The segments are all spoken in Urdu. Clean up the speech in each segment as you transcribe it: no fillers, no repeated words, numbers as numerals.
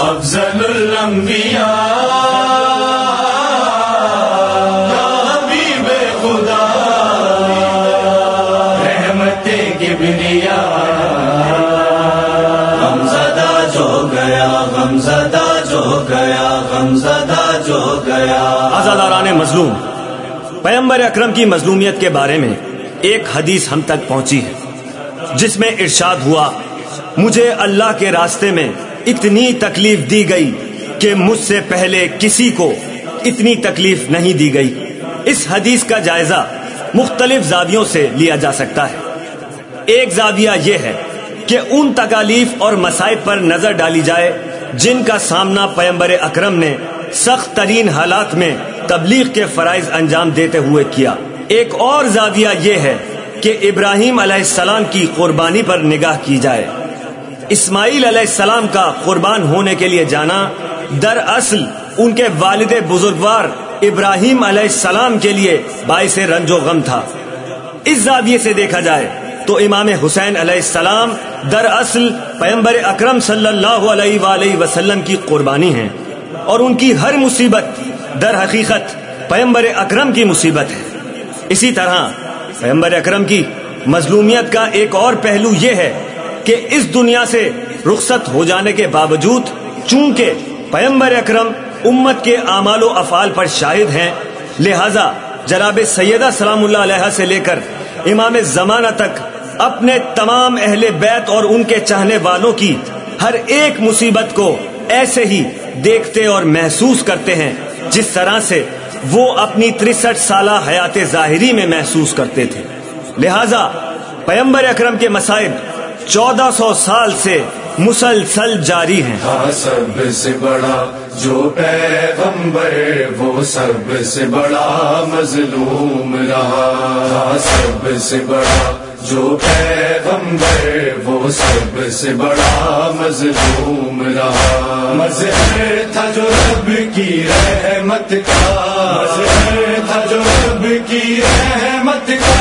افضل الانبیاء یا حبیب خدا رحمت کبریا غمزدہ جو گیا غمزدہ جو گیا غمزدہ جو گیا. آزاداران مظلوم، پیغمبر اکرم کی مظلومیت کے بارے میں ایک حدیث ہم تک پہنچی ہے جس میں ارشاد ہوا مجھے اللہ کے راستے میں اتنی تکلیف دی گئی کہ مجھ سے پہلے کسی کو اتنی تکلیف نہیں دی گئی. اس حدیث کا جائزہ مختلف زاویوں سے لیا جا سکتا ہے. ایک زاویہ یہ ہے کہ ان تکالیف اور مصائب پر نظر ڈالی جائے جن کا سامنا پیغمبر اکرم نے سخت ترین حالات میں تبلیغ کے فرائض انجام دیتے ہوئے کیا. ایک اور زاویہ یہ ہے کہ ابراہیم علیہ السلام کی قربانی پر نگاہ کی جائے. اسماعیل علیہ السلام کا قربان ہونے کے لیے جانا دراصل ان کے والد بزرگوار ابراہیم علیہ السلام کے لیے باعث رنج و غم تھا. اس زاویے سے دیکھا جائے تو امام حسین علیہ السلام دراصل پیغمبر اکرم صلی اللہ علیہ وآلہ وسلم کی قربانی ہیں اور ان کی ہر مصیبت در حقیقت پیغمبر اکرم کی مصیبت ہے. اسی طرح پیغمبر اکرم کی مظلومیت کا ایک اور پہلو یہ ہے کہ اس دنیا سے رخصت ہو جانے کے باوجود چونکہ پیغمبر اکرم امت کے اعمال و افعال پر شاہد ہیں، لہذا جناب سیدہ سلام اللہ علیہا سے لے کر امام زمانہ تک اپنے تمام اہل بیت اور ان کے چاہنے والوں کی ہر ایک مصیبت کو ایسے ہی دیکھتے اور محسوس کرتے ہیں جس طرح سے وہ اپنی 63 سالہ حیات ظاہری میں محسوس کرتے تھے. لہذا پیغمبر اکرم کے مصائب 1400 سال سے مسلسل جاری ہیں. سب سے بڑا جو پیغمبر وہ سب سے بڑا مظلوم رہا. سب سے بڑا جو پیغمبر وہ سب سے بڑا مظلوم رہا. مظہر تھا جو رب کی رحمت کا، مظہر تھا جو رب کی رحمت کا،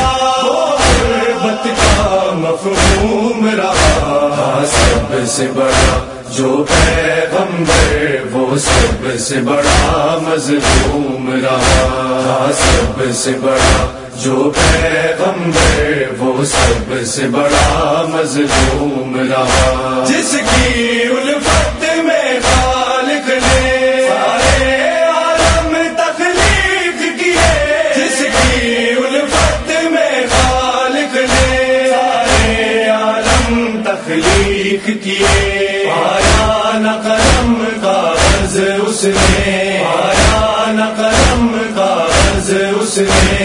غربت کا مفہوم رہا. سب سے بڑا جو پیغمبر وہ سب سے بڑا مظلوم رہا. سب سے بڑا جو پیغمبر وہ سب سے بڑا مظلوم رہا. جس کی الفت میں خالق نے سارے عالم تخلیق کیے، جس کی الفت میں خالق نے سارے عالم تخلیق کیے. آیا نہ قلم کاغذ اس نے، آیا نہ قلم کاغذ اس نے،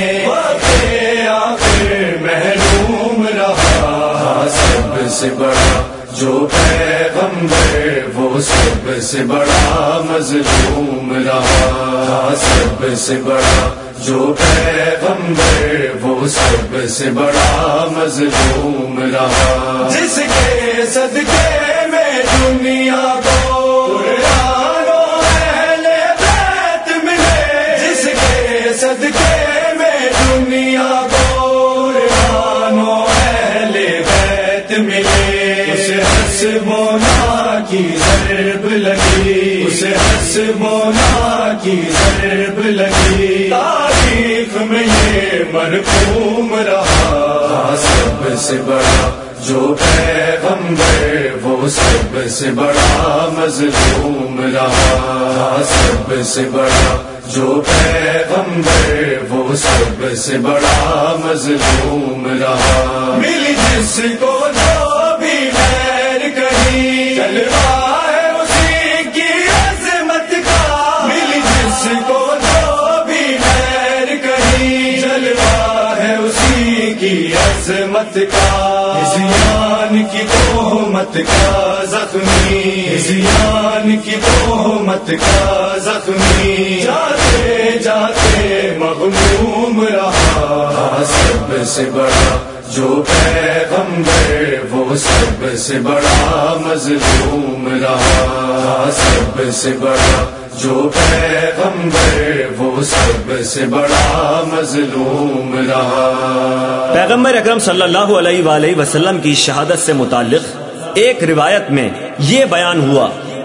آخر محروم رہا. سب سے بڑا جو پیغمبر وہ سب سے بڑا مظلوم رہا. سب سے بڑا جو پیغمبر وہ سب سے بڑا مظلوم رہا. جس کے صدقے میں دنیا کو قرآن و اہل بیت ملے، جس کے صدقے میں دنیا کو قرآن و اہل بیت ملے. اسے حسبونا کی ضرب لگی، اسے حسبونا کی ضرب لگی. تاریخ میں یہ مرحوم رہا. سب سے بڑا جو پیغمبر وہ سب سے بڑا مظلوم رہا. سب سے بڑا جو پیغمبر وہ سب سے بڑا مظلوم رہا. مل جس کو جو بھی خیر کہیں جلوہ ہے اسی کی عظمت کا. مل جس کو جو بھی خیر کہیں جلوہ ہے اسی کی عظمت کا. زیان کی تہمت کا زخمی، زیان کی تہمت کا زخمی، جاتے جاتے مغموم رہا. سب سے بڑا جو پیغمبر وہ سب سے بڑا مظلوم رہا. سب سے بڑا جو پیغمبر وہ سب سے بڑا مظلوم رہا. پیغمبر اکرم صلی اللہ علیہ وآلہ وسلم کی شہادت سے متعلق ایک روایت میں یہ بیان ہوا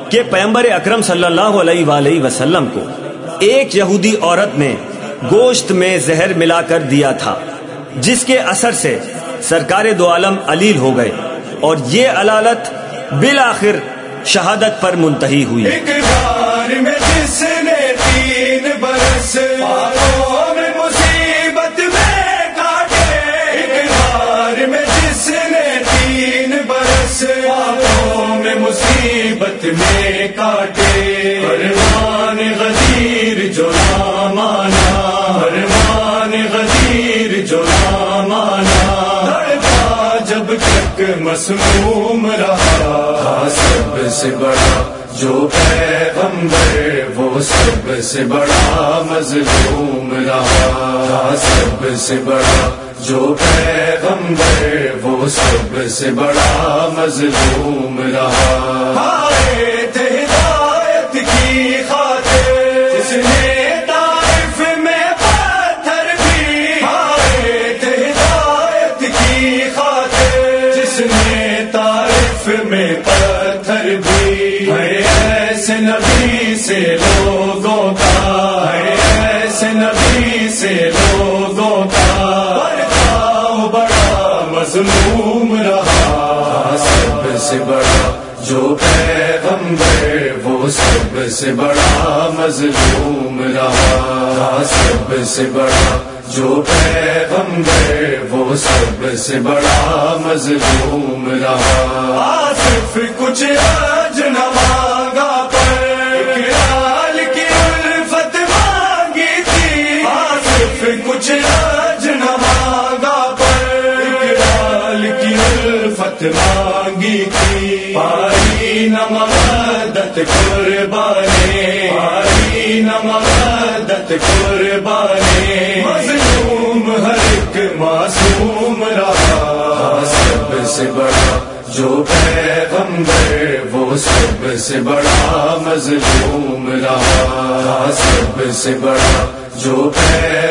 کہ پیغمبر اکرم صلی اللہ علیہ وآلہ وسلم کو ایک یہودی عورت نے گوشت میں زہر ملا کر دیا تھا، جس کے اثر سے سرکار دو عالم علیل ہو گئے اور یہ علالت بالآخر شہادت پر منتہی ہوئی۔ ایک بار میں جس نے 3 برس آنکھوں میں مصیبت میں کاٹے، ایک بار میں جس نے 3 برس آنکھوں میں مصیبت میں کاٹے، فرمان غدیر جو نہ مانا، فرمان غدیر جو نہ مانا، تڑپا جب تک مسموم رہا، سب سے بڑا جو پیغمبر وہ سب سے بڑا مظلوم رہا، سب سے بڑا جو پیغمبر وہ سب سے بڑا مظلوم رہا۔ آئے تھے ہدایت کی خاطر جس نے طائف میں پتھر بھی، آئے تھے ہدایت کی خاطر جس نے طائف میں پتھر بھی، ہے ایسے نبی سے لوگوں کا، ہے ایسے نبی سے لوگوں کا، بڑا مظلوم رہا، سب سے بڑا جو پیغمبر وہ سب سے بڑا مظلوم رہا، سب سے بڑا جو پیغمبر وہ سب سے بڑا مظلوم رہا۔ صرف کچھ اج نہ مانگا پر اقرال کی الفت مانگی تھی، صرف کچھ اج نہ مانگا پر اقرال کی الفت مانگی تھی، پائی نہ مدد قربانی، پائی نہ مدد قربانی، مظلوم ہر ایک معصوم رہا، سب سے بڑا جو پیغمبر وہ سب سے بڑا مظلوم رہا، سب سے بڑا جو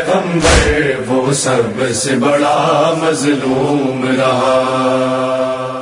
پیغمبر وہ سب سے بڑا مظلوم رہا۔